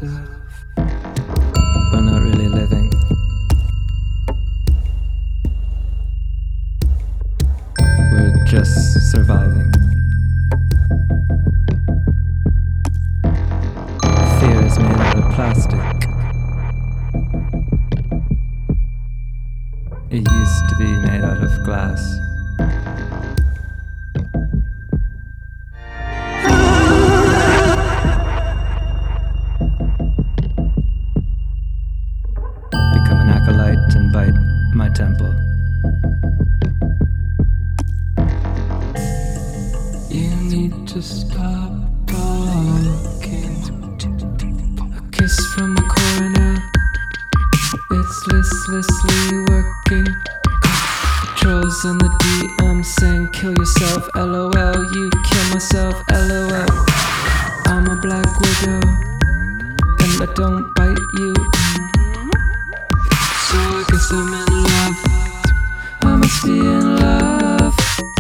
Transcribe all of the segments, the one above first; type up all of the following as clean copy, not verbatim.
yourself. We're not really living. We're just surviving. Fear is made out of plastic. It used to be made out of glass. Become an acolyte and bite my temple. You need to stop talking. A kiss from the corner. It's listlessly working. Trolls on the DM saying kill yourself, LOL. You kill myself, LOL. I'm a black widow and I don't bite you. So I guess I'm in love. I must be in love.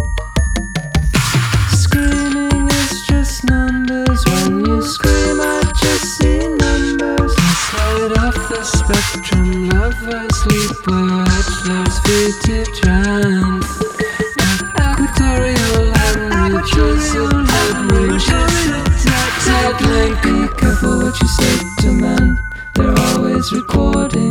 Screaming is just numbers. When you scream I just see numbers. I slide off the spectrum. Lovers sleep where edge loves feed to drown. Equatorial hand reaches a dead reaches a dead link. Be careful what you say to men. They're always recording.